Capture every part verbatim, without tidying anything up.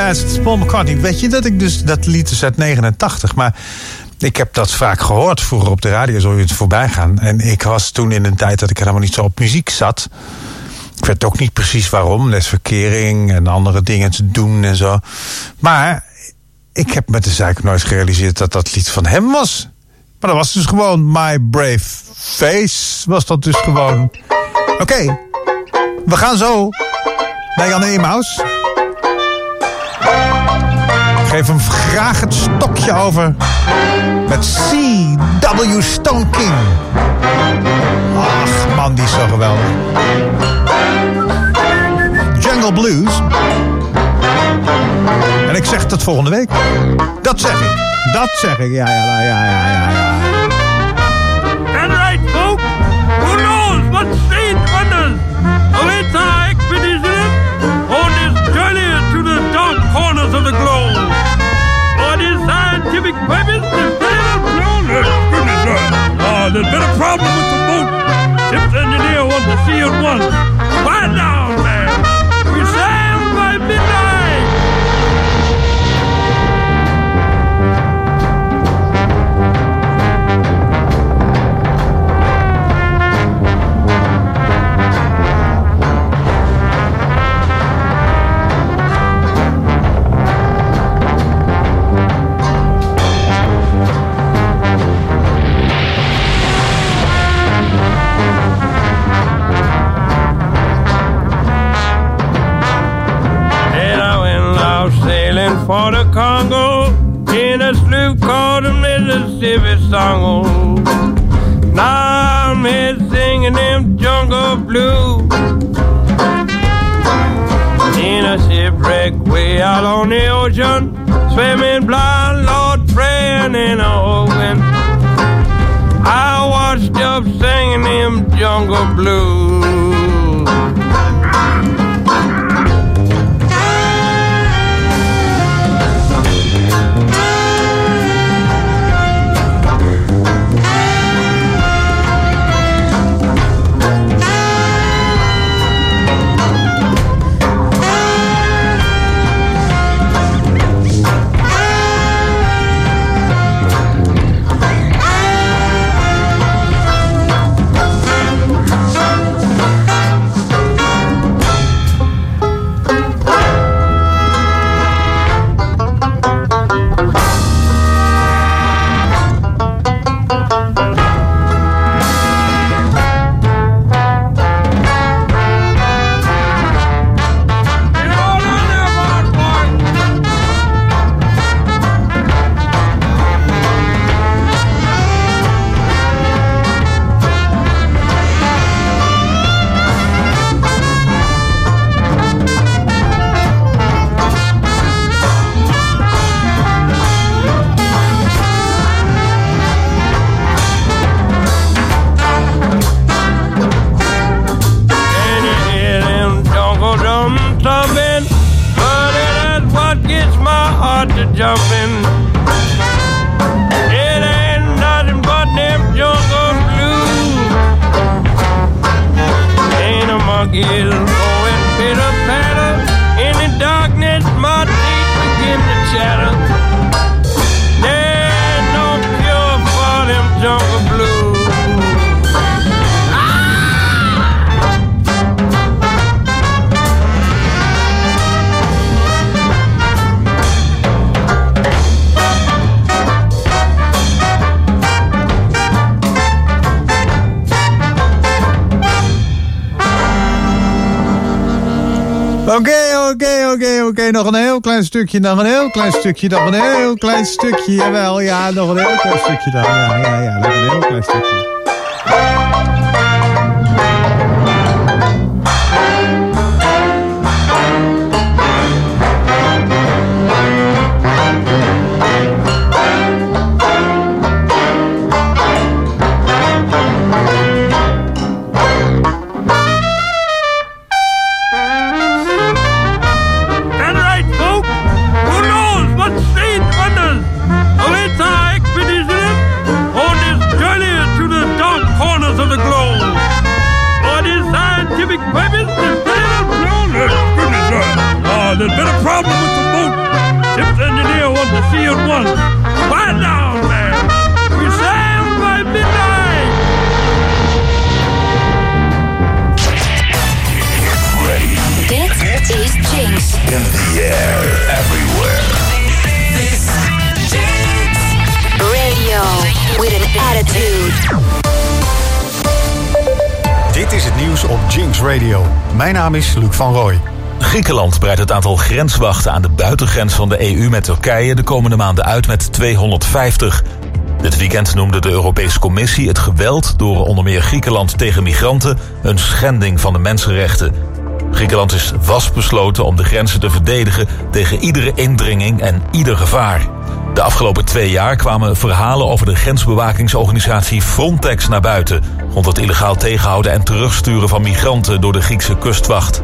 Dance, het is Paul McCartney. Weet je dat ik dus, dat lied is uit negenentachtig, maar ik heb dat vaak gehoord vroeger op de radio, zo je het voorbij gaan. En ik was toen in een tijd dat ik helemaal niet zo op muziek zat. Ik weet ook niet precies waarom, les verkering en andere dingen te doen en zo. Maar ik heb met de zaak nooit gerealiseerd dat dat lied van hem was. Maar dat was dus gewoon My Brave Face, was dat dus gewoon. Oké, okay, we gaan zo naar Jan Emaus. Ik geef hem graag het stokje over met C W Stone King. Ach man, die is zo geweldig. Jungle Blues. En ik zeg tot volgende week. Dat zeg ik. Dat zeg ik. Ja, ja, ja, ja, ja, ja. That's right, folks. Who knows what strange wonders awaits our expedition on this journey to the dark corners of the globe. For this scientific purpose, the sailor blown. Goodness, sir. Uh, there's been a problem with the boat. Ship's engineer wants to see it once. Quiet down, man. We sail by midnight. For the Congo in a sloop called the Mississippi Song. Now I'm here singing them jungle blues in a shipwreck way out on the ocean, swimming blind, Lord, praying in a open. I washed up singing them jungle blues. Jumping, it ain't nothing but them jungle blues. Ain't a monkey going pitter patter in the darkness. My teeth begin to chatter. There's no cure for them jungle blues. Oké, okay, oké, okay, oké, okay, oké. Okay. Nog een heel klein stukje, nog een heel klein stukje, nog een heel klein stukje. Jawel, ja, nog een heel klein stukje dan. Ja, ja, ja, nog een heel klein stukje. There's been a problem with the boat. at once. Quiet down, man. We sail by midnight. Dit is Jinx. In the air, everywhere. This Jinx Radio with an attitude. Dit is het nieuws op Jinx Radio. Mijn naam is Luc van Rooij. Griekenland breidt het aantal grenswachten aan de buitengrens van de E U met Turkije de komende maanden uit met tweehonderdvijftig. Dit weekend noemde de Europese Commissie het geweld door onder meer Griekenland tegen migranten een schending van de mensenrechten. Griekenland is vastbesloten om de grenzen te verdedigen tegen iedere indringing en ieder gevaar. De afgelopen twee jaar kwamen verhalen over de grensbewakingsorganisatie Frontex naar buiten rond het illegaal tegenhouden en terugsturen van migranten door de Griekse kustwacht.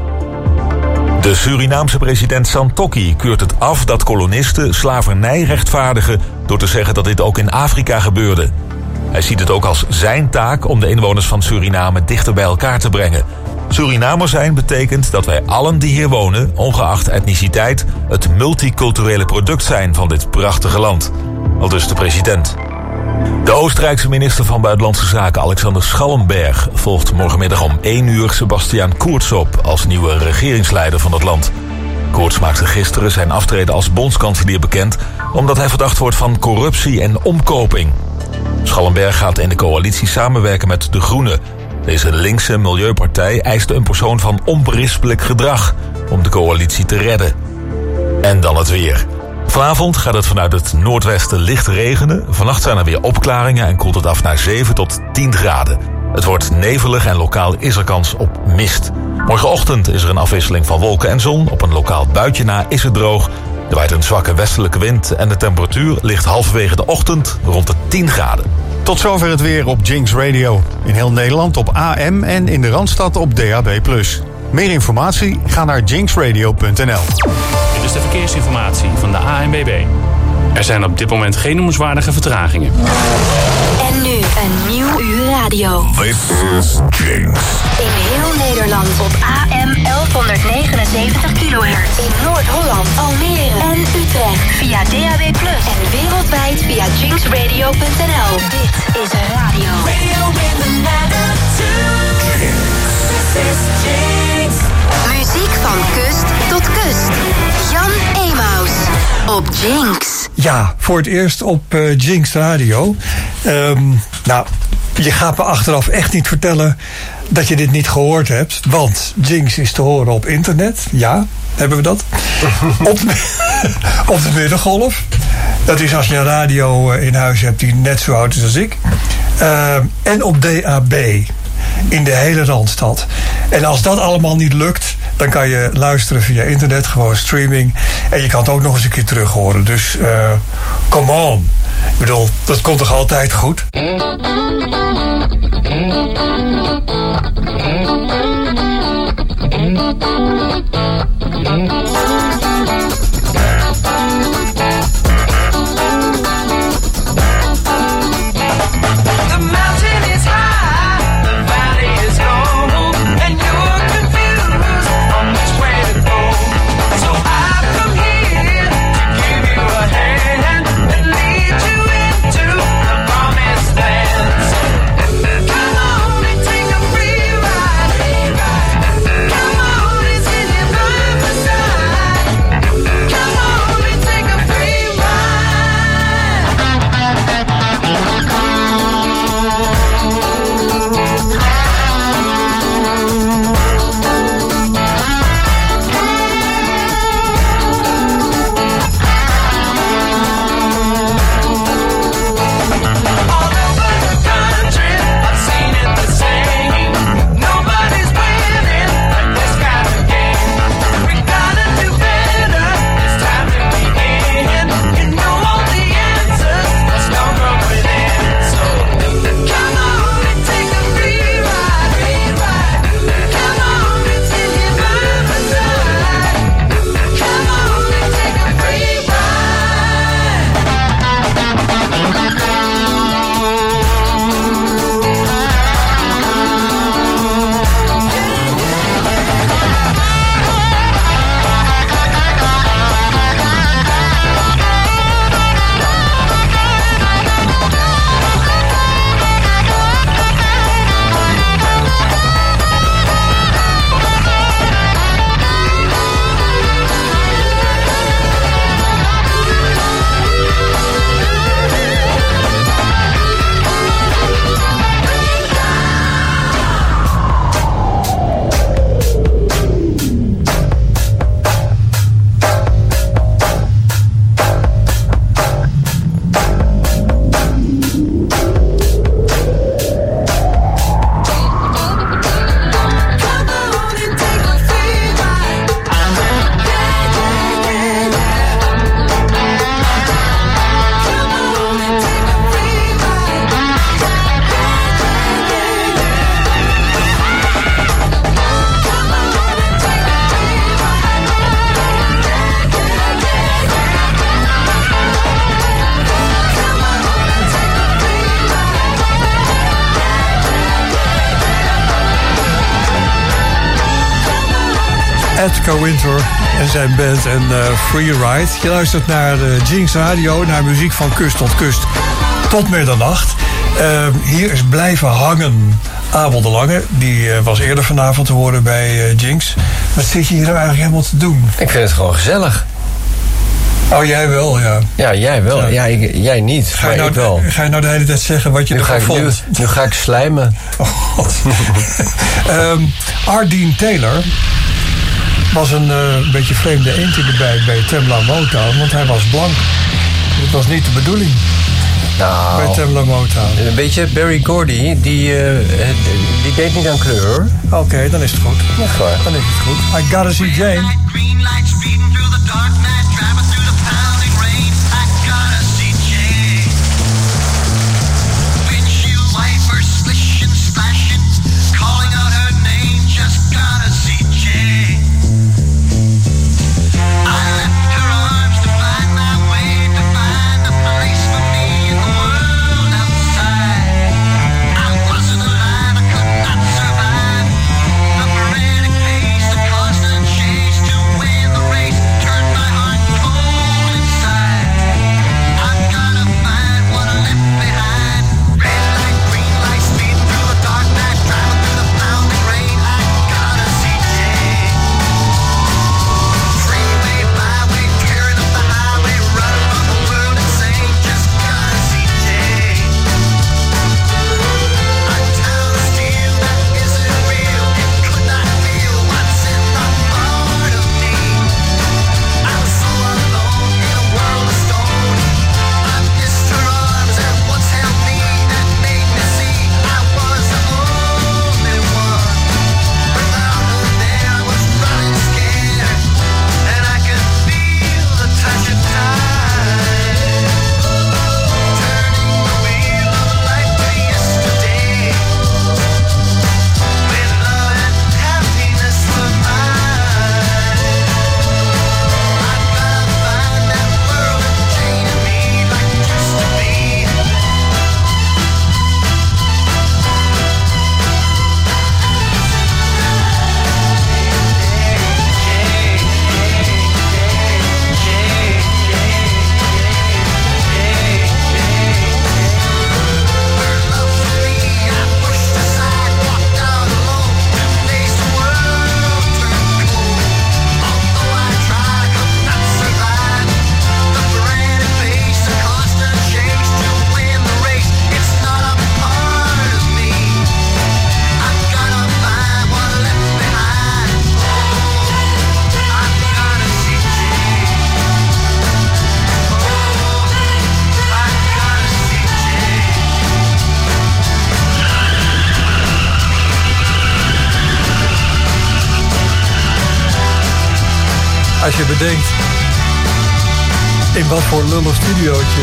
De Surinaamse president Santokki keurt het af dat kolonisten slavernij rechtvaardigen door te zeggen dat dit ook in Afrika gebeurde. Hij ziet het ook als zijn taak om de inwoners van Suriname dichter bij elkaar te brengen. Surinamer zijn betekent dat wij allen die hier wonen, ongeacht etniciteit, het multiculturele product zijn van dit prachtige land. Aldus de president. De Oostenrijkse minister van Buitenlandse Zaken Alexander Schallenberg volgt morgenmiddag om één uur Sebastian Kurz op als nieuwe regeringsleider van het land. Kurz maakte gisteren zijn aftreden als bondskanselier bekend omdat hij verdacht wordt van corruptie en omkoping. Schallenberg gaat in de coalitie samenwerken met De Groenen. Deze linkse milieupartij eiste een persoon van onberispelijk gedrag om de coalitie te redden. En dan het weer. Vanavond gaat het vanuit het noordwesten licht regenen. Vannacht zijn er weer opklaringen en koelt het af naar zeven tot tien graden. Het wordt nevelig en lokaal is er kans op mist. Morgenochtend is er een afwisseling van wolken en zon. Op een lokaal buitje na is het droog. Er waait een zwakke westelijke wind en de temperatuur ligt halverwege de ochtend rond de tien graden. Tot zover het weer op Jinx Radio. In heel Nederland op A M en in de Randstad op D A B plus. Meer informatie? Ga naar jinx radio punt n l. Dit is de verkeersinformatie van de A N W B. Er zijn op dit moment geen noemenswaardige vertragingen. En nu een nieuw uur radio. This is Jinx. In heel Nederland op A M elfhonderdnegenenzeventig kilohertz. In Noord-Holland, Almere en Utrecht. Via D A B plus. En wereldwijd via jinx radio punt n l. Dit is radio. Radio with an attitude. This is Jinx. Muziek van kust tot kust. Jan Emaus op Jinx. Ja, voor het eerst op uh, Jinx Radio. Um, nou, je gaat me achteraf echt niet vertellen dat je dit niet gehoord hebt. Want Jinx is te horen op internet. Ja, hebben we dat. op, op de middengolf. Dat is als je een radio in huis hebt die net zo oud is als ik. Uh, en op D A B. In de hele Randstad. En als dat allemaal niet lukt, dan kan je luisteren via internet, gewoon streaming. En je kan het ook nog eens een keer terug horen. Dus, uh, come on. Ik bedoel, dat komt toch altijd goed? Come on, it's in your Edgar Winter en zijn band en uh, Free Ride. Je luistert naar uh, Jinx Radio, naar muziek van kust tot kust tot middernacht. Uh, hier is blijven hangen Abel de Lange. Die uh, was eerder vanavond te horen bij uh, Jinx. Wat zit je hier nou eigenlijk helemaal te doen? Ik vind het gewoon gezellig. Oh, jij wel, ja. Ja, jij wel. Ja. Ja, ik, jij niet, ga maar je nou, ik wel. Ga je nou de hele tijd zeggen wat je nu ervan ga ik, vond? Nu, nu ga ik slijmen. Oh, god. um, Ardeen Taylor was een uh, beetje vreemde eend in de bij bij Tamla Motown, want hij was blank. Dat was niet de bedoeling. Nou, bij Tamla Motown. Een beetje Berry Gordy, die, uh, die deed niet aan kleur. Oké, okay, dan is het goed. Ja, waar. Dan is het goed. I Gotta See Jane. Als je bedenkt in wat voor lullig studiootje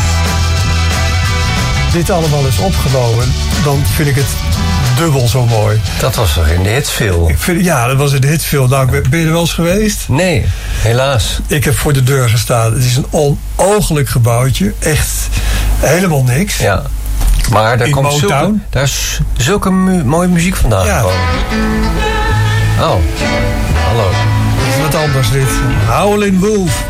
dit allemaal is opgenomen, dan vind ik het dubbel zo mooi. Dat was toch in de Hitsville? Ik vind, ja, dat was in de Hitsville. Nou, ben je er wel eens geweest? Nee, helaas. Ik heb voor de deur gestaan. Het is een onooglijk gebouwtje. Echt helemaal niks. Ja. Maar daar in komt zulke, daar is zulke mu- mooie muziek vandaan ja. gekomen. Oh, hallo. Dat is wat anders dit. Howlin' Wolf.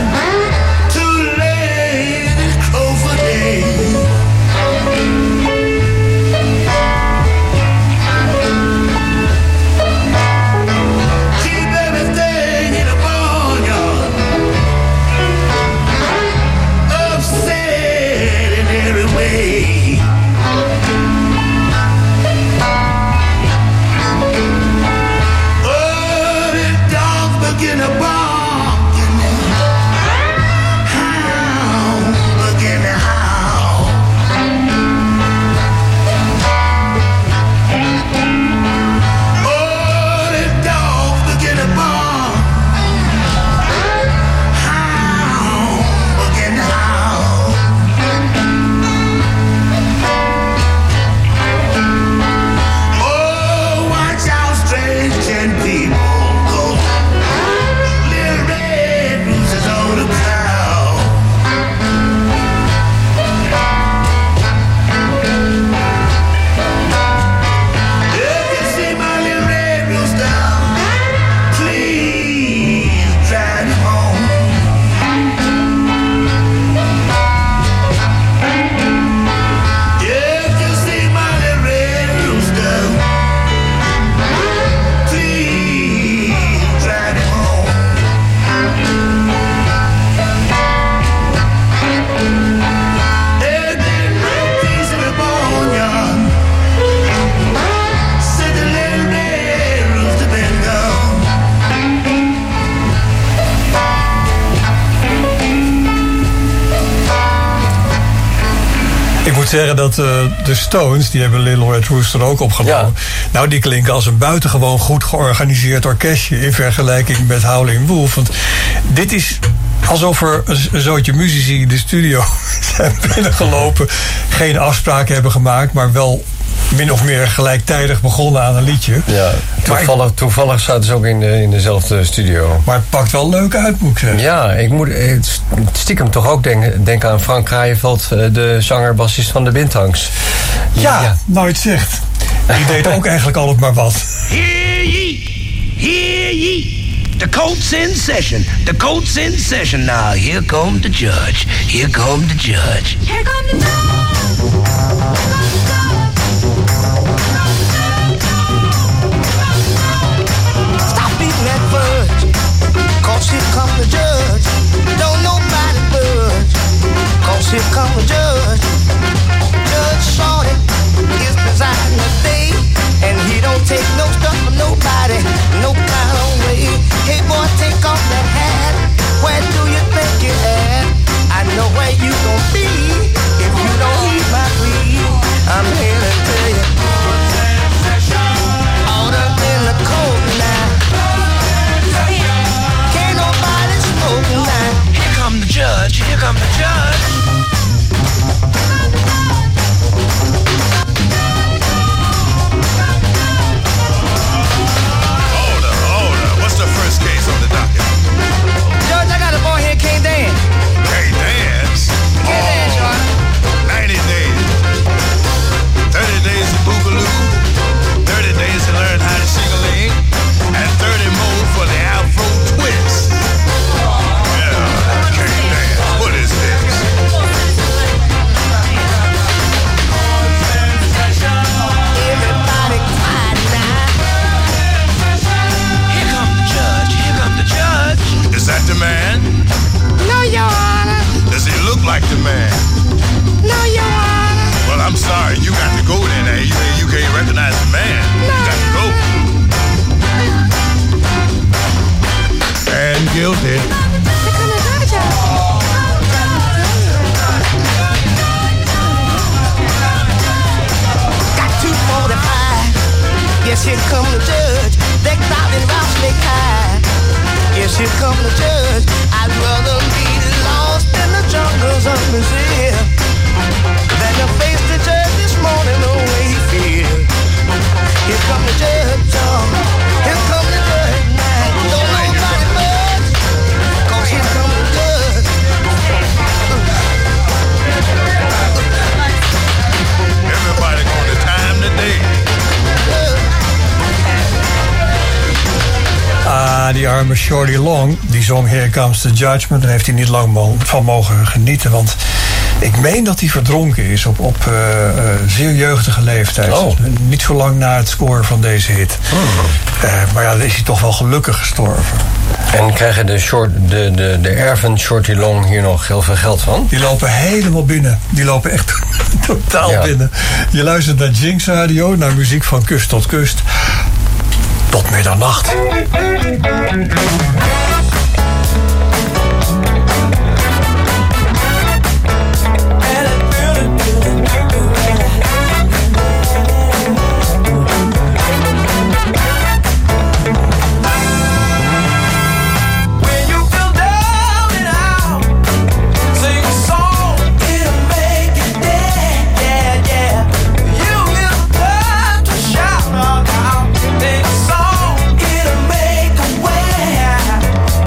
Too late, it's cold for day. Ik moet zeggen dat uh, de Stones, die hebben Little Red Rooster ook opgenomen. Ja. Nou, die klinken als een buitengewoon goed georganiseerd orkestje in vergelijking met Howlin' Wolf. Want dit is alsof er een zootje muzici in de studio zijn binnengelopen, geen afspraken hebben gemaakt, maar wel min of meer gelijktijdig begonnen aan een liedje. Ja, toevallig, ik, toevallig zaten ze ook in, de, in dezelfde studio. Maar het pakt wel leuk uit, moet ik zeggen. Ja, ik moet stiekem toch ook denken, denken aan Frank Kraaienveld, de zanger-bassist van de Windhangs. Ja, ja, nou het zegt. Die deed ook eigenlijk altijd maar wat. Hear ye, hear ye. The court's in session. The court's in session. Now, here come the judge. Here come the judge. Here come the judge. Stop beating that fudge. Cause here come the judge. Don't nobody budge. Cause here come the judge. Judge Shorty is presiding today. And he don't take no stuff from nobody. No kind of way. Hey boy, take off that hat. Where do you think you're at? I know where you gon' be if you don't heed my plea. I'm here to tell you. Order in the cold now. Can't nobody smoke now. Here come the judge. Here come the judge. First case on the docket. Judge, I got a boy here, can't dance. Can't dance? Can't oh, dance, Judge. ninety days. thirty days to boogaloo. thirty days to learn how to sing-a-ling. And thirty more for the Afro twist. Yeah, can't dance. What is this? Everybody quiet now. Is that the man? No, Your Honor. Does he look like the man? No, Your Honor. Well, I'm sorry. You got to go then. Eh? You, you can't recognize the man. No, you got to go. And guilty. Got two forty-five. Yes, here come the judge. Decked out in rattlesnake high. Yes, here come the judge. I'd rather be lost in the jungles of Brazil than to face the judge this morning the way he feels. Here come the judge, oh. Here come the judge now. Don't nobody budge, cause here come the judge. Everybody going to time today. Ah, die arme Shorty Long, die zong Here Comes the Judgment. Daar heeft hij niet lang mo- van mogen genieten. Want ik meen dat hij verdronken is op, op uh, uh, zeer jeugdige leeftijd. Oh. Niet zo lang na het scoren van deze hit. Oh. Uh, maar ja, dan is hij toch wel gelukkig gestorven. En krijgen de, short, de, de, de erven Shorty Long hier nog heel veel geld van? Die lopen helemaal binnen. Die lopen echt totaal ja. binnen. Je luistert naar Jinx Radio, naar muziek van kust tot kust. Tot middernacht. Shout out, take a song, it'll make a way.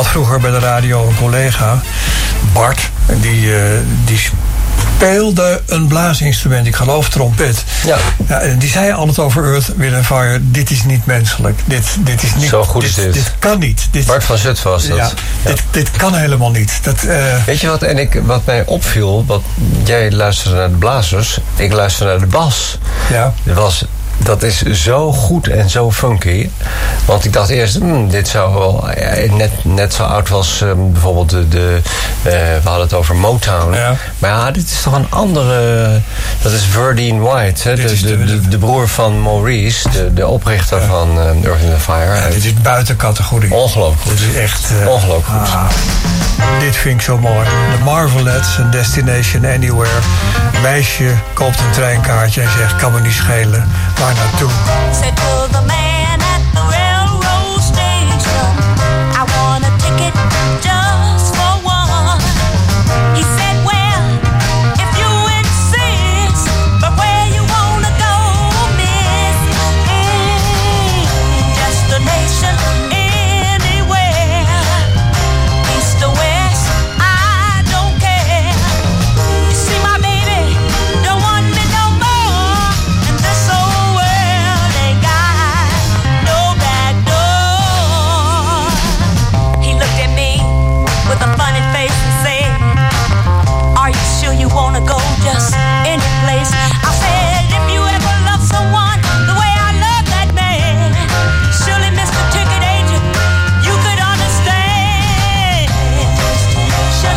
vroeger bij de radio een collega, Bart, en die, uh, die speelde een blaasinstrument, ik geloof trompet. Ja. Ja, en die zei altijd over Earth, Wind and Fire, dit is niet menselijk. Dit, dit is niet, Zo goed is dit, dit. dit kan niet. Dit, Bart van Zutphen was dat. Ja, Ja. Dit, dit kan helemaal niet. Dat, uh, Weet je wat, en ik, wat mij opviel, wat, jij luisterde naar de blazers, ik luisterde naar de bas. Ja. Dat was... Dat is zo goed en zo funky. Want ik dacht eerst, hmm, dit zou wel eh, net, net zo oud was um, bijvoorbeeld de, de uh, we hadden het over Motown. Ja. Maar ja, dit is toch een andere, dat is Verdine White, hè, de, is de, de- de, de broer van Maurice, de, de oprichter Ja. van uh, Earth, Wind and Fire. ja, dit is buiten categorie. Ongelooflijk goed. Dit is echt... uh, Ongelooflijk goed. ah, dit vind ik zo mooi. De Marvelettes, een Destination Anywhere. Een meisje koopt een treinkaartje en zegt, kan me niet schelen. Waar naartoe? Said to the man at the railroad station, I want a ticket just for one. He said, well, if you insist, but where you wanna go, miss? Mm, destination anywhere, east or west, I don't care. You see my baby, don't want me no more, and this old world ain't got no back door. He looked at me with a funny face and said, are you sure you wanna go just any place? I said, if you ever love someone the way I love that man, surely Mister Ticket Agent, you could understand. Destination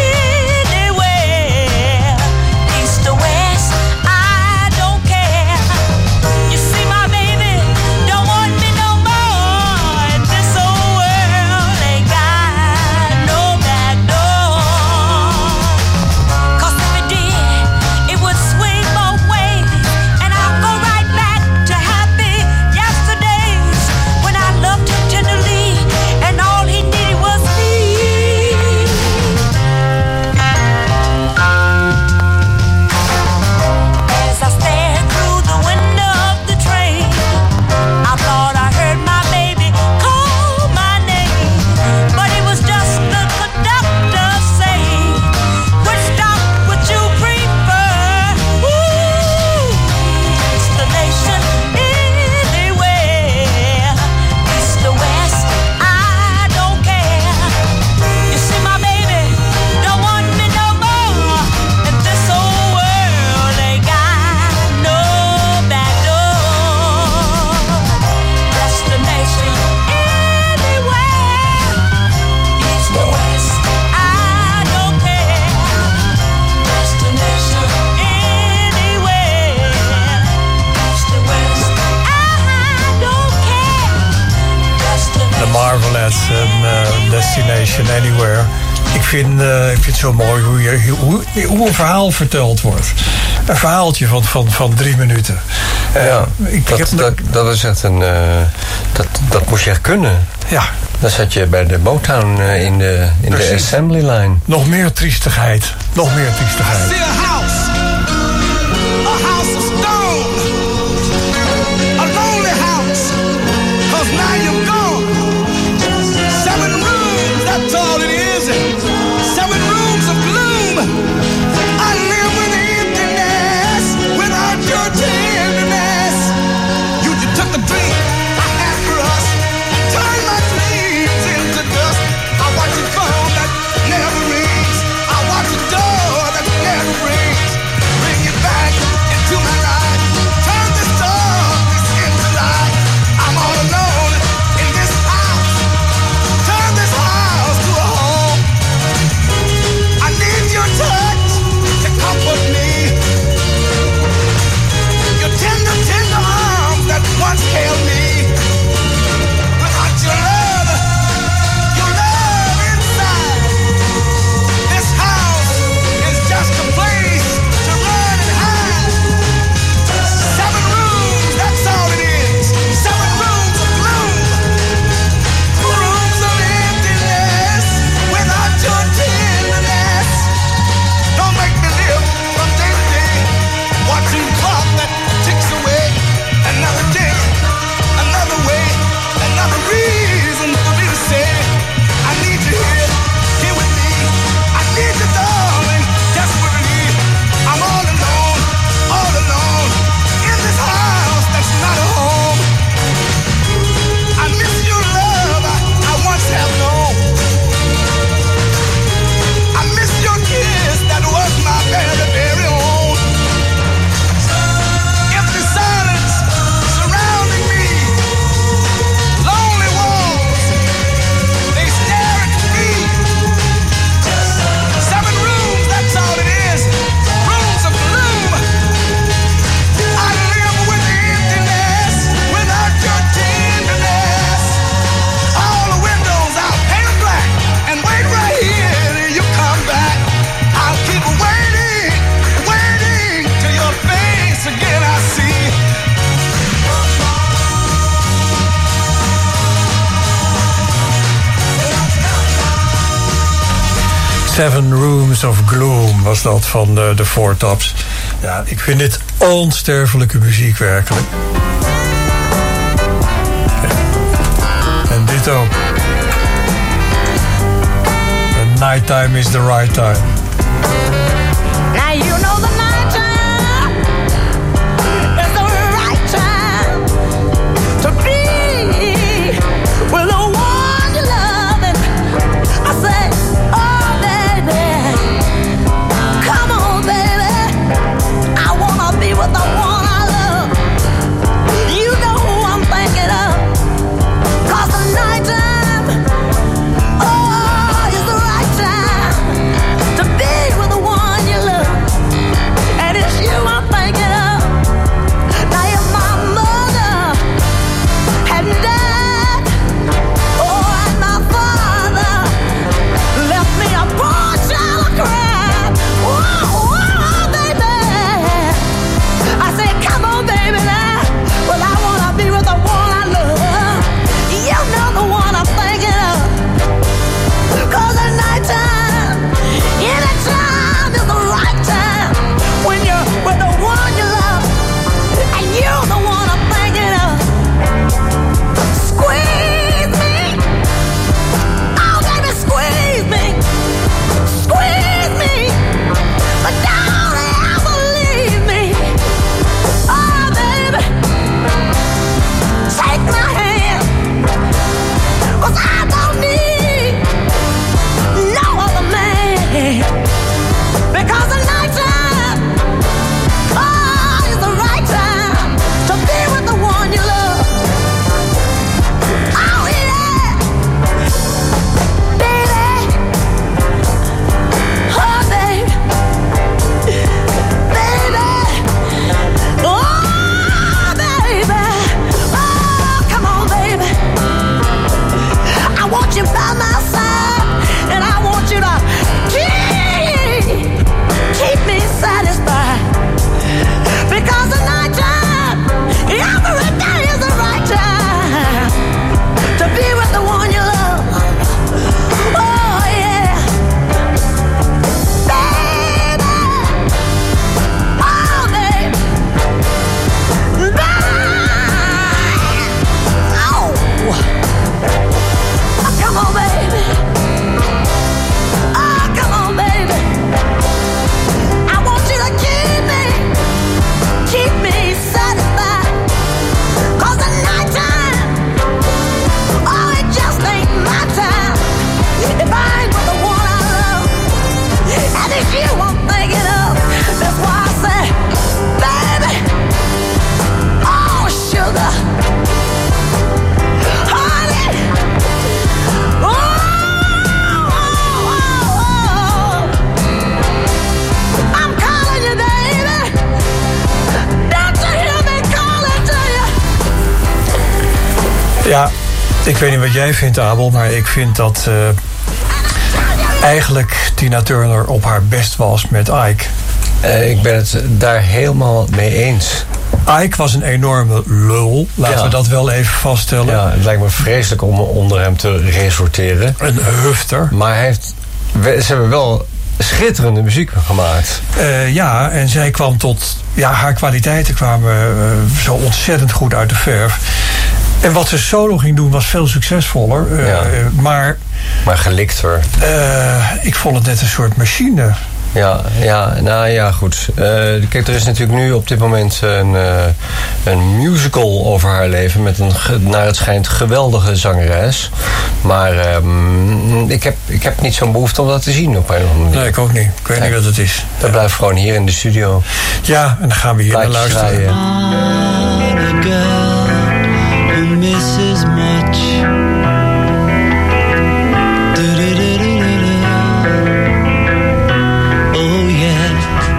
anywhere, east or west, I don't care. You see my baby, don't want me no more, and this old world ain't got no back door. 'Cause if it did, it would swing both ways, and I'll go right back to happy yesterdays when I loved him tenderly, and all he needed was me. As I stared through the window of the train, I thought I heard my baby call my name, but it was just the conductor saying, which stop would you prefer? Ooh, destination anywhere, east or west, I don't care. You see my baby, don't want me no more, and this old world ain't got no back door. Destination anywhere, east or west, I don't care. Destination anywhere, east or west, I don't care. De Destination Marvelettes en uh, Destination Anywhere. Ik vind, uh, ik vind het zo mooi hoe, je, hoe, hoe een verhaal verteld wordt. Een verhaaltje van, van, van drie minuten. Uh, Ja, ik, ik dat, heb, dat, dat is echt een, uh, dat, dat moest je echt kunnen. ja, Dan zat je bij de Motown uh, in de, in de Precies. assembly line. nog meer triestigheid. Nog meer triestigheid. See a house, a house of stone, a lonely house, 'cause now you're gone. Seven rooms, that's all it is. Seven rooms of gloom. I live with emptiness, without your tenderness. You just took the dream I had for us, turned my dreams into dust. I watch it fall that never rings. I watch a door that never rings. Seven Rooms of Gloom was dat van de, de Four Tops. Ja, ik vind dit onsterfelijke muziek werkelijk. En dit ook. The nighttime is the right time. Now you know the nighttime is the right time to be with the one you love. And I say, oh baby, come on baby, I wanna be with the one I love. You know who I'm thinking of, 'cause the nighttime, oh, is the right time to be with the one you love. And it's you I'm thinking of. Now if my mother had died, oh, and my father left me a poor child of crying, whoa, whoa, baby, I said, come on, baby, now. Well, I wanna be with the one I love. You know the one I'm thinking of. 'Cause at nighttime, any time is the right time when you're with the one you love, and you're the one I'm thinking of. Squeeze me, oh baby, squeeze me, squeeze me, but don't ever leave me. Oh baby, take my hand, 'cause I don't need no other man. Because the nighttime, oh, is the right time to be with the one you love. Oh yeah, baby, oh baby, baby, oh baby, oh come on baby, I want you by my side, and I want you to keep, keep me satisfied. Because the nighttime, every day is the right time to be with the one you love. Oh yeah, baby, oh baby, baby, oh, oh come on baby, oh come on baby, I want you to keep me, keep me satisfied. 'Cause the nighttime, oh it just ain't my time if I ain't with the one I love. And it's you I'm thinking of. That's why I say, baby, oh sugar, honey, oh, oh, oh, oh. I'm calling you, baby. Don't you hear me calling to you? Ja, ik weet niet wat jij vindt, Abel, maar ik vind dat eh, eigenlijk Tina Turner op haar best was met Ike. Eh, ik ben het daar helemaal mee eens. Ike was een enorme lul, laten Ja. we dat wel even vaststellen. Ja, het lijkt me vreselijk om onder hem te resorteren. Een hufter. Maar hij heeft, we- ze hebben wel schitterende muziek gemaakt. Eh, ja, en zij kwam tot... Ja, haar kwaliteiten kwamen eh, zo ontzettend goed uit de verf. En wat ze solo ging doen was veel succesvoller. eh, Ja. eh, maar Maar gelikter. eh, ik vond het net een soort machine. Ja, ja, nou ja, goed. Eh, kijk, er is natuurlijk nu op dit moment een, eh, een musical over haar leven met een, ge- naar het schijnt, geweldige zangeres. Maar ehm, ik, heb, ik heb niet zo'n behoefte om dat te zien op een of andere manier. Nee, ik ook niet. Ik weet niet wat het is. Dat blijft gewoon hier in de studio. Ja, en dan gaan we hier naar Plaatjes luisteren. draaien. A girl who misses much. Do-do-do-do-do-do. Oh yeah.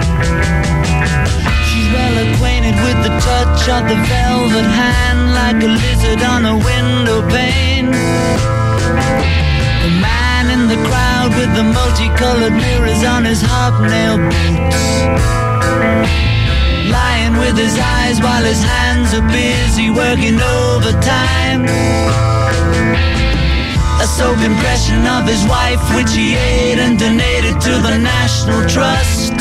She's well acquainted with the touch of the velvet hand, like a lizard on a window pane. The man in the crowd with the multicolored mirrors on his hobnail boots, lying with his eyes while his hands are busy working overtime. a soap impression of his wife, which he ate and donated to the National Trust.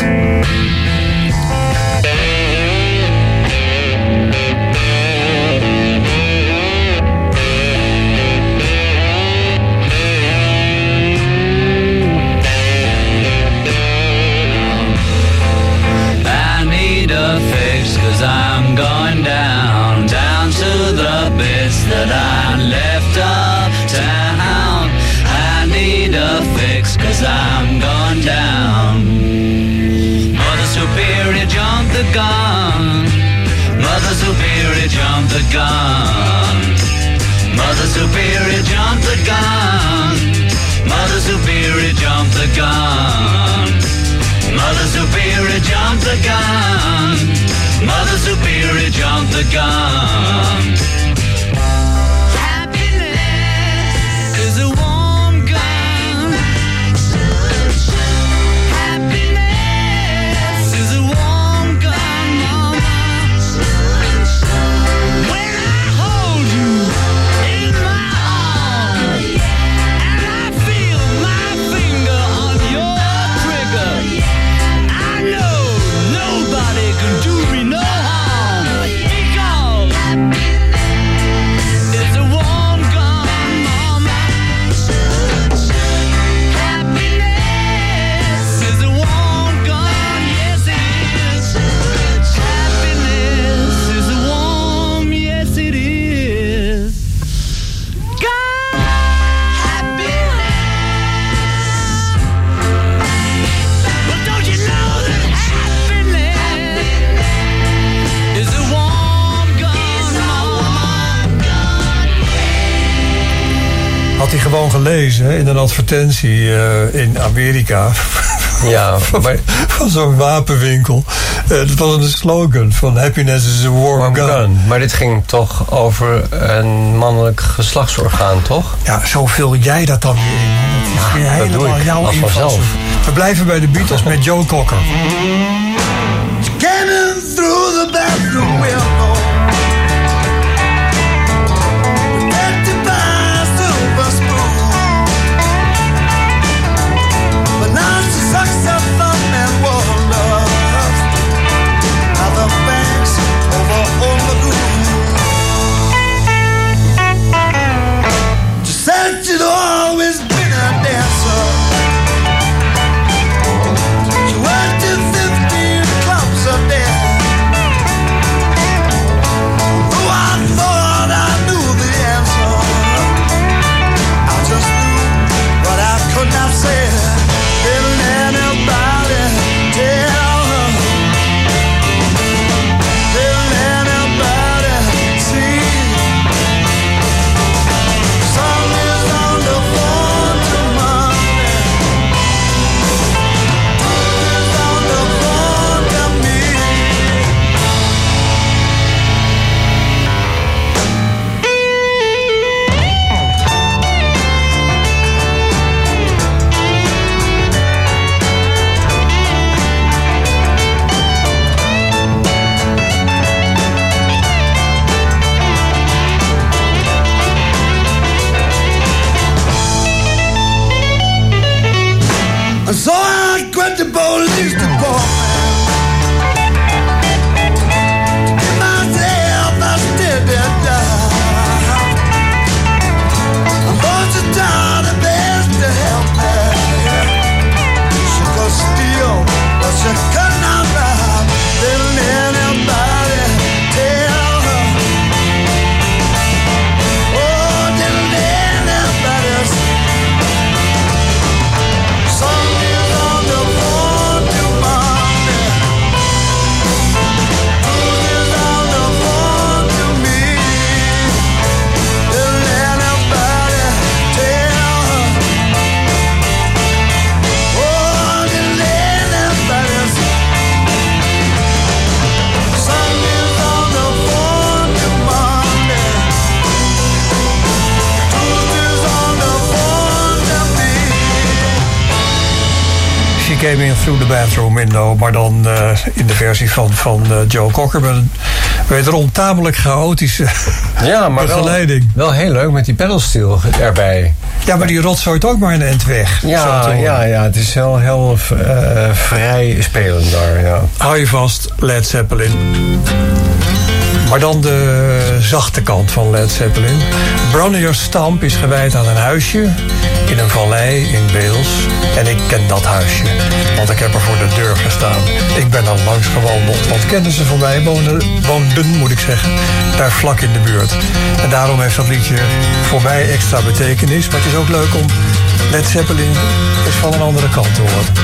I need a fix, 'cause I'm going down, down to the bits that I left uptown. I need a fix, 'cause I'm going down. Mother Superior, jump the gun. Mother Superior, jump the gun. Mother Superior, jump the gun. Mother Superior, jump the gun. Mother Superior, jump the gun. Mother Superior, jump the gun. Happiness is a warm gun. Happiness is a warm gun, mama. When I hold you in my arms, and I feel my finger on your trigger, I know nobody can do me no harm, because it's a warm gun, mama. Happiness is a warm gun, yes it is. Happiness is a warm, yes it is. God, happiness. But don't you know that happiness is a warm gun, mama? Had hij gewoon gelezen hè, in een advertentie eh, in Amerika. Ja, maar... van zo'n wapenwinkel. Eh, dat was een slogan van happiness is a warm, Warm gun. gun. Maar dit ging toch over een mannelijk geslachtsorgaan, toch? Ja, zo vul jij dat dan weer in. Dat is weer dat doe helemaal ik, jouw als vanzelf. invalshoek. We blijven bij de Beatles met Joe Cocker. Scanning through the bathroom window. Protected by a silver spoon. But now she sucks her thumb and wonders how the banks over on the groove. She said she'd always been a dancer. She worked in fifteen clubs a day. Though I thought I knew the answer, I just knew what I could not say. Didn't anybody tell her? Didn't anybody see? Sun is on the phone to Monday. Is on the phone to me. And so I quit the police department. Give myself a steady job. I'm going to try the best to help me. She could steal, but she could not rob. Didn't anybody tell her? Oh, didn't anybody see? Sun is on the phone to my Came In Through the Bathroom Window, maar dan uh, in de versie van, van uh, Joe Cocker. Met een wederom tamelijk chaotische ja, maar begeleiding. Wel, wel heel leuk met die pedalsteel erbij. Ja, maar die rotzooit ook maar een eind weg. Ja, ja, ja, het is wel heel uh, vrij spelend daar. Ja. Hou je vast, Led Zeppelin. Maar dan de zachte kant van Led Zeppelin. Bronniers Stamp is gewijd aan een huisje in een vallei in Wales. En ik ken dat huisje, want ik heb er voor de deur gestaan. Ik ben er langs gewandeld, want kennissen van mij wonen, woonden, moet ik zeggen, daar vlak in de buurt. En daarom heeft dat liedje voor mij extra betekenis. Maar het is ook leuk om Led Zeppelin eens van een andere kant te horen.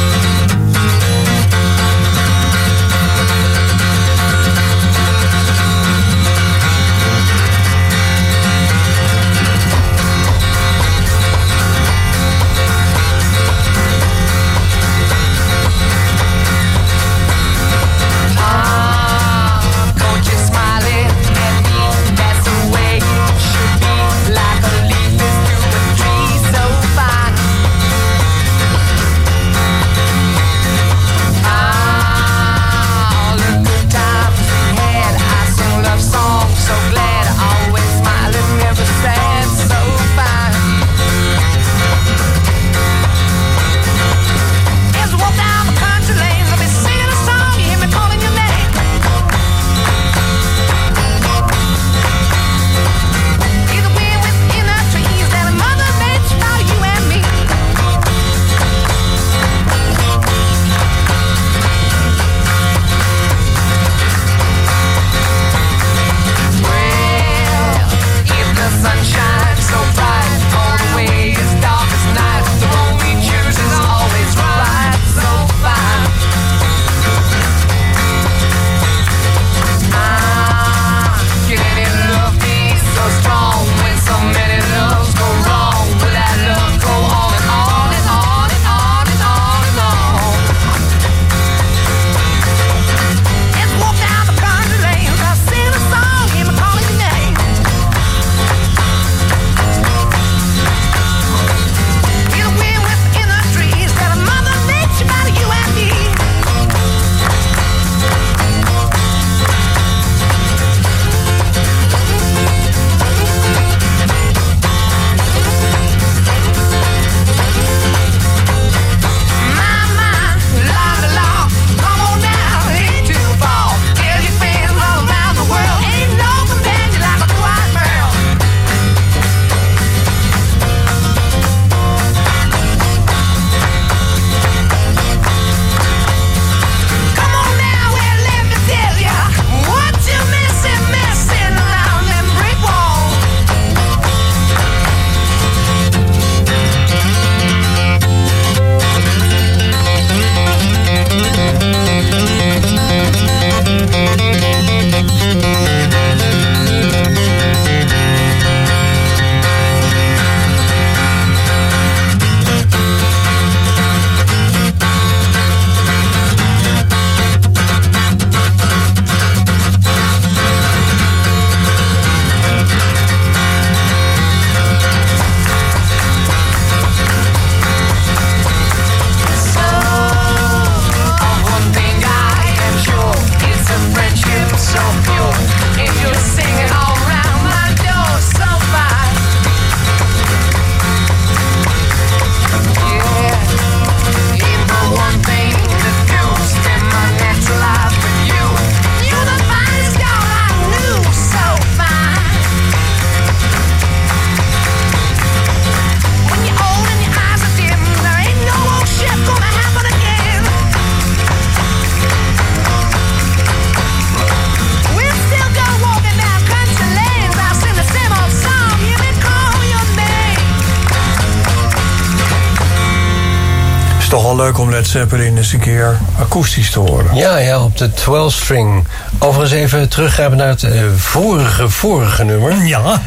is toch wel leuk om Led Zeppelin eens een keer akoestisch te horen. Ja, ja, op de twaalf-string. Overigens even teruggrijpen naar het uh, vorige, vorige nummer. Ja.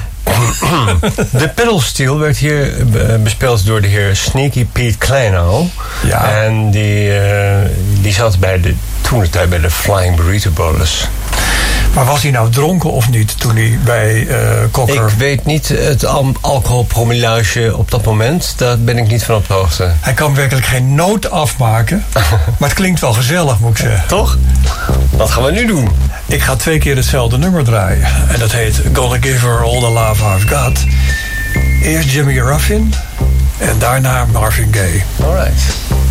De pedalsteel werd hier bespeeld door de heer Sneaky Pete Kleinow. Ja. En die, uh, die zat bij de, toen de tijd bij de Flying Burrito Brothers. Maar was hij nou dronken of niet toen hij bij uh, Cocker... Ik weet niet het al- alcoholpromillage op dat moment. Daar ben ik niet van op de hoogte. Hij kan werkelijk geen noot afmaken. Maar het klinkt wel gezellig, moet ik zeggen. Toch? Wat gaan we nu doen? Ik ga twee keer hetzelfde nummer draaien. En dat heet Gonna Give Her All The Love I've Got. Eerst Jimmy Ruffin. En daarna Marvin Gaye. Alright.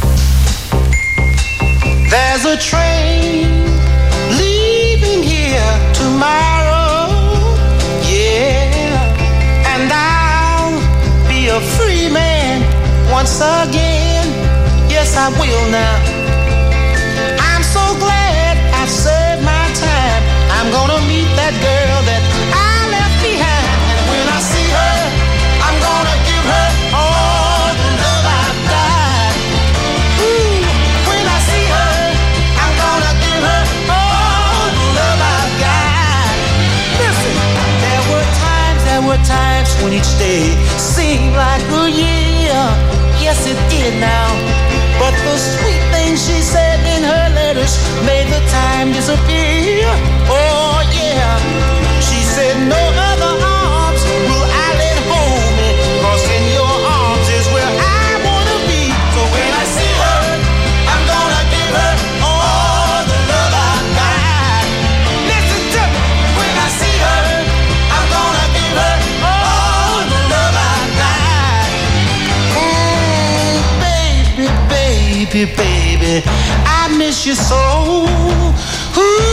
There's a train leaving here tomorrow, yeah, and I'll be a free man once again. Yes, I will now. I'm so glad I've served my time. I'm gonna meet that girl that I left behind, and when I see her, I'm gonna give her all the love I've got. Ooh, when I see her, I'm gonna give her all the love I've got. Listen, there were times, there were times when each day seemed like a year. Yes, it did now. But the sweet things she said in her letters made the time disappear. Oh, yeah. She said, no other arms will I let hold me, 'cause in your arms is where I wanna be. So when I see her, I'm gonna give her all the love I've got. Listen to me. When I see her, I'm gonna give her all the love I've got. Mm, baby, baby, baby, I miss you so. Ooh.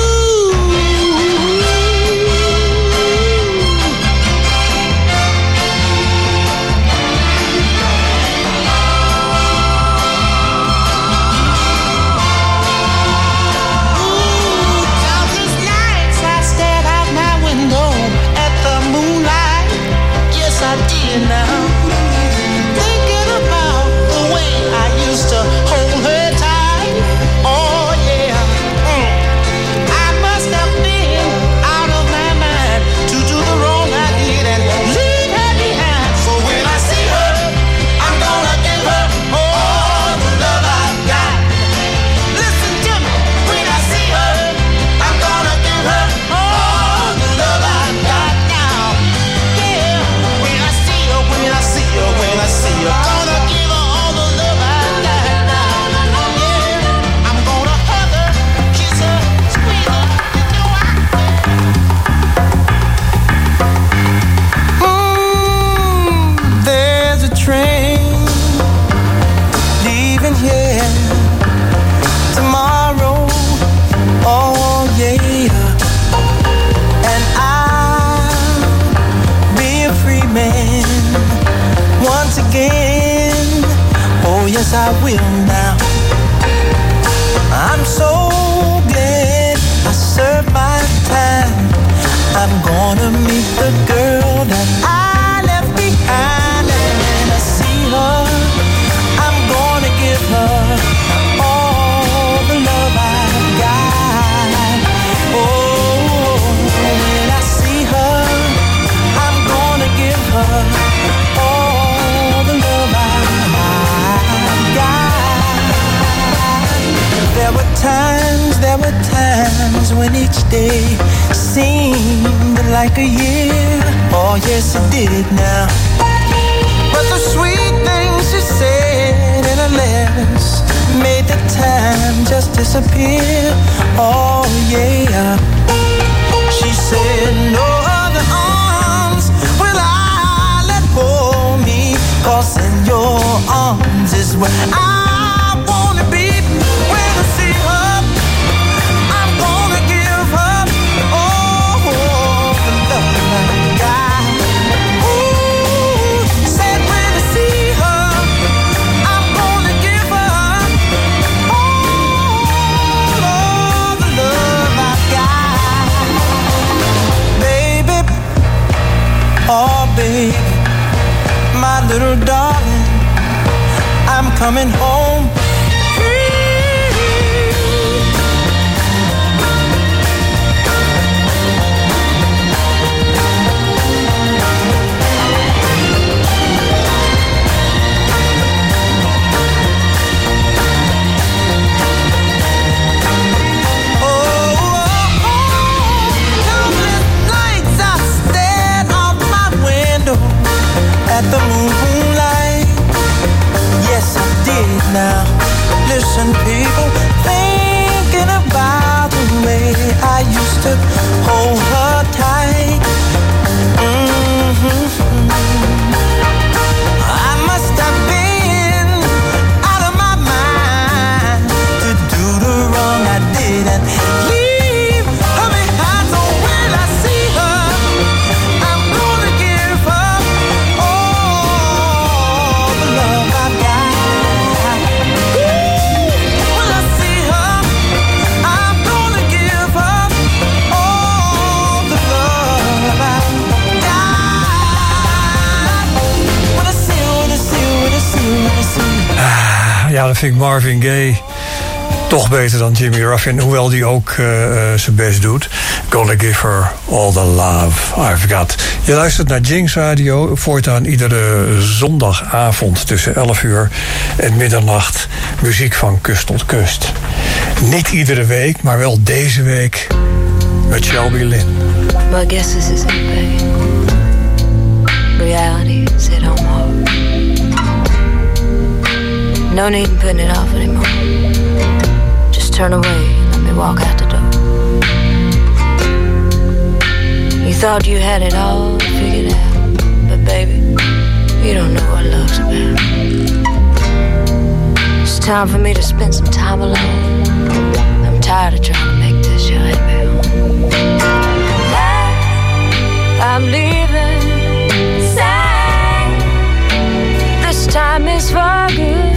Now, thinking about the way I used to hold her tight. Oh yeah, mm. I must have been out of my mind to do the wrong I did and leave her behind. So when I see her, I'm gonna give her all the love I've got. Listen to me. When I see her, I'm gonna give her all the love I've got now. Yeah, when I see her, when I see her, when I see her, gonna give her all the love I got now. Yeah, I'm gonna hug her, kiss her, squeeze her, you know I mm, there's a train leaving here tomorrow, oh yeah, and I'll be a free man once again. Oh yes, I will now. I'm so glad I served my time. I'm gonna meet the girl that I left behind, and when I see her, I'm gonna give her all the love I've got. Oh, when I see her, I'm gonna give her all the love I've got. There were times, there were times when each day seemed like a year. Oh yes, it did now. But the sweet things she said in her letters made the time just disappear. Oh yeah. She said no other arms will I let hold me, 'cause in your arms is where I wanna be. When I see her, I'm gonna give her all the love I got. Ooh, said when I see her, I'm gonna give her all of the love I got. Baby, oh baby, my little darling, I'm coming home. just to hold her tight. Mm-hmm. I must have been out of my mind to do the wrong I did and leave her behind. So when I see her, I'm gonna give her all the love I've got. Ooh, when I see her, I'm gonna give her all the love I've got. When I see her, when I see her, when I see her, when I see her. Ah, ja, dat vind ik Marvin Gaye toch beter dan Jimmy Ruffin. Hoewel die ook uh, uh, zijn best doet. Gonna give her all the love I've got. Je luistert naar Jinx Radio. Voortaan iedere zondagavond tussen elf uur en middernacht. Muziek van kust tot kust. Niet iedere week, maar wel deze week met Shelby Lynn. My guess this isn't pain. Reality is hit home hard. No need in putting it off anymore. Just turn away and let me walk out the door. You thought you had it all figured out, but baby, you don't know what love's about. It's time for me to spend some time alone. I'm tired of trying to make this your happy home. I'm leaving sad. This time is for good.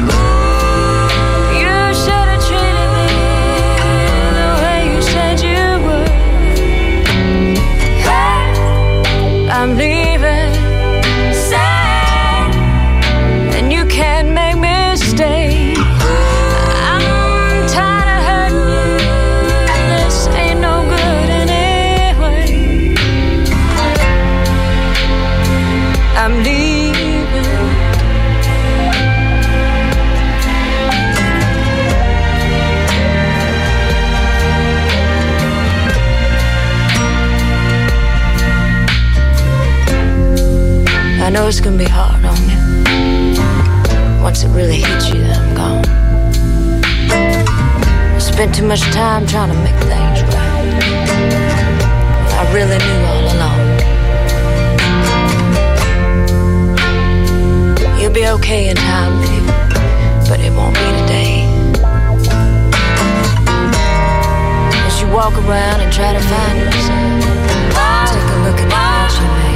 You should have treated me the way you said you would. I'm leaving sad, and you can't make me stay. I'm tired of hurting you. This ain't no good anyway. I'm leaving. I know it's gonna be hard on you. Once it really hits you, then I'm gone. I spent too much time trying to make things right. Well, I really knew all along. You'll be okay in time, baby, but it won't be today. As you walk around and try to find yourself, take a look at what you made.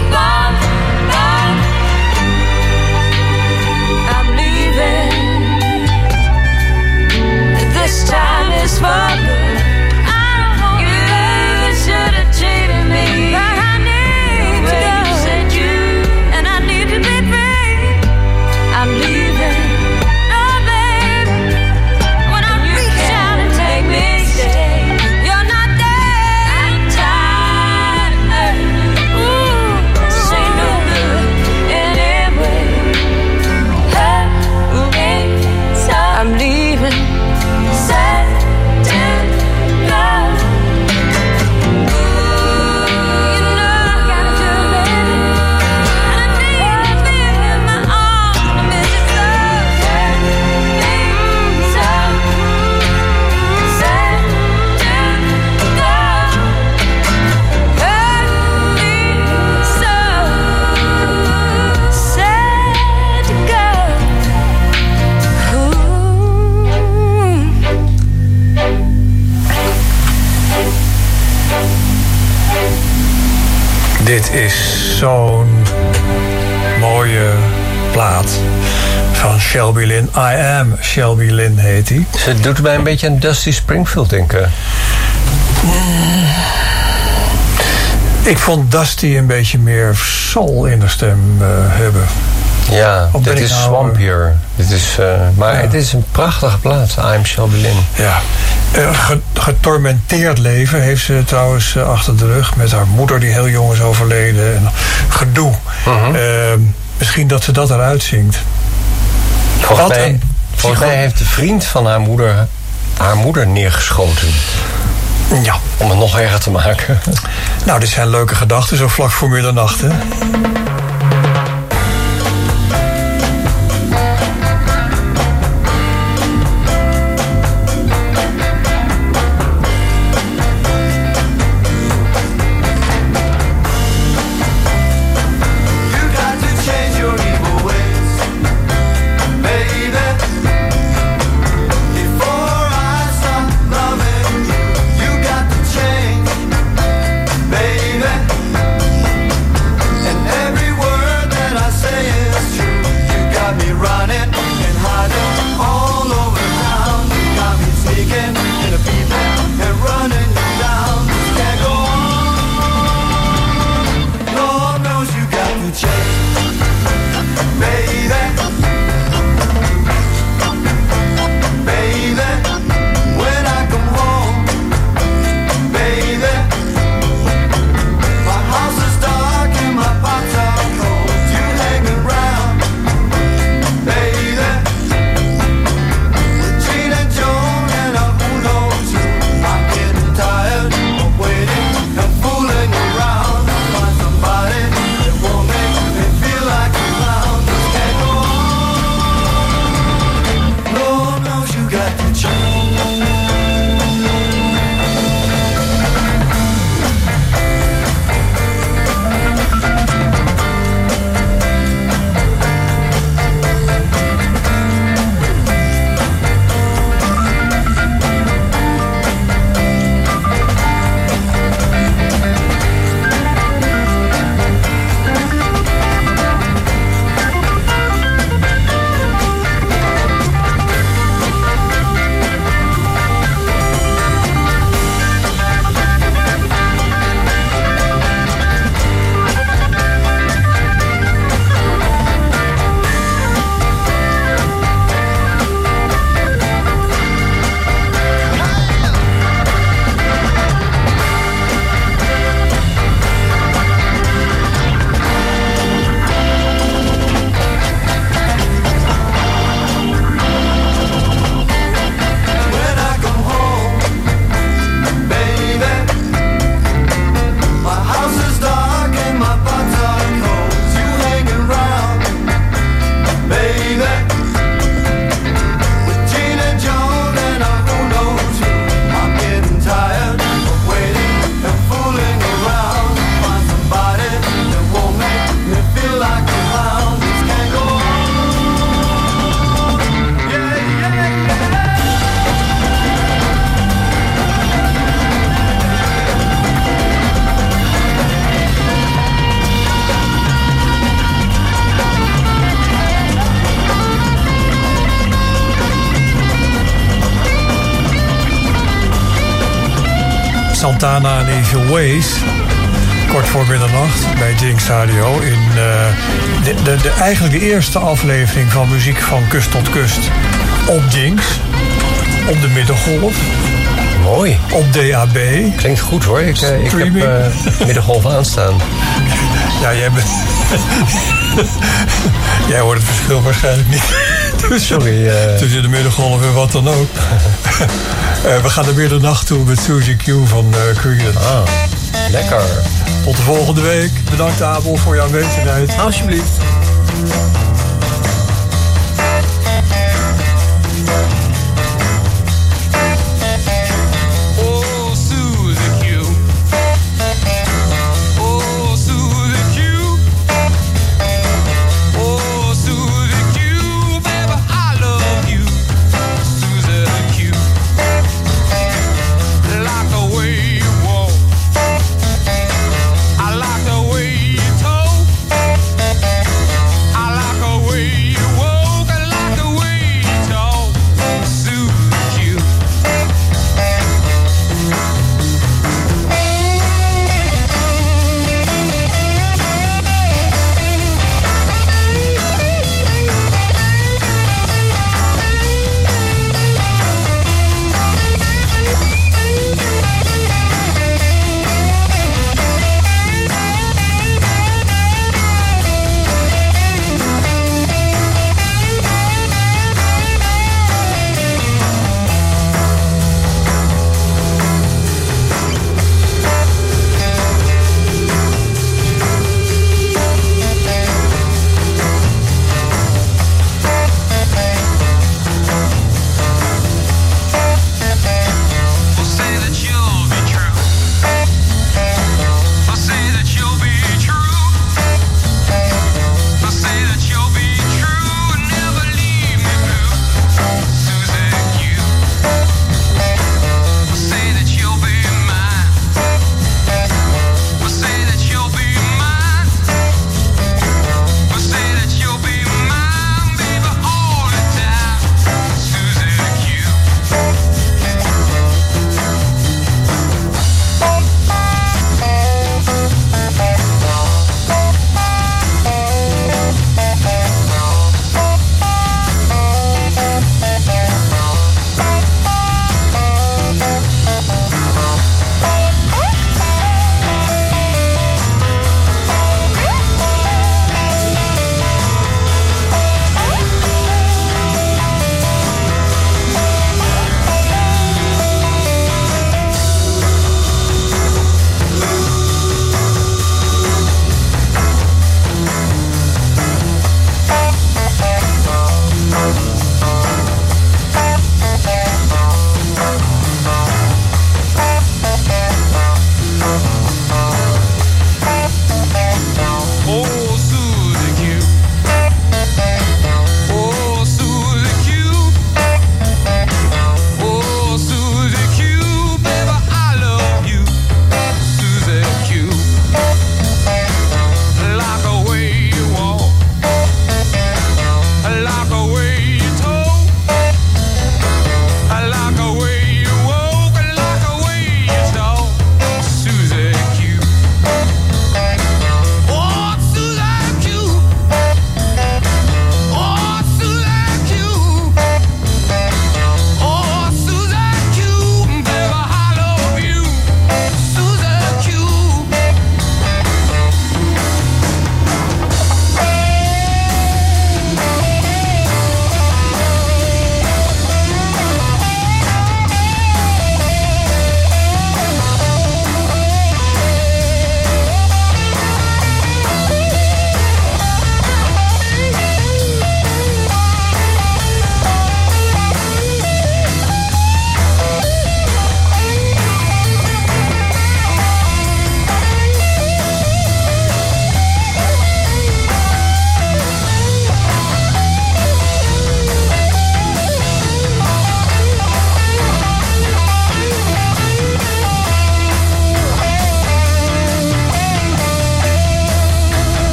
This time is for good. You should have cheated me, but I need to go. You said you, and I need to be free. I'm leaving, no baby. When I reach out and take me, stay. You're not there. I'm tired of hurting you. Ooh, this ain't no good anyway. I'm leaving. Dit is zo'n mooie plaat van Shelby Lynn. I Am Shelby Lynn heet hij. Ze doet mij een beetje aan Dusty Springfield denken. Ik vond Dusty een beetje meer soul in de stem uh, hebben. Ja, dit is nou, Swampier. Dit is, uh, maar ja. Het is een prachtige plaat, I Am Shelby Lynn. Ja. Een ge- getormenteerd leven heeft ze trouwens uh, achter de rug. Met haar moeder die heel jong is overleden. En gedoe. Uh-huh. Uh, misschien dat ze dat eruit zingt. Volgens Wat mij, volgens mij heeft de vriend van haar moeder haar moeder neergeschoten. Ja. Om het nog erger te maken. Nou, dit zijn leuke gedachten, zo vlak voor middernacht, hè? Santana en Evil Ways. Kort voor middernacht bij Jinx Radio. In uh, de, de, de, eigenlijk de eerste aflevering van muziek van kust tot kust op Jinx. Op de middengolf. Mooi. Op D A B. Klinkt goed hoor. Ik, uh, ik heb uh, middengolf aanstaan. Ja, jij bent... jij hoort het verschil waarschijnlijk niet. Sorry. Uh... Tussen de middengolf en wat dan ook. uh, we gaan de middernacht toe met Suzy Q van uh, Creedence. Ah, lekker. Tot de volgende week. Bedankt Abel voor jouw aanwezigheid. Alsjeblieft.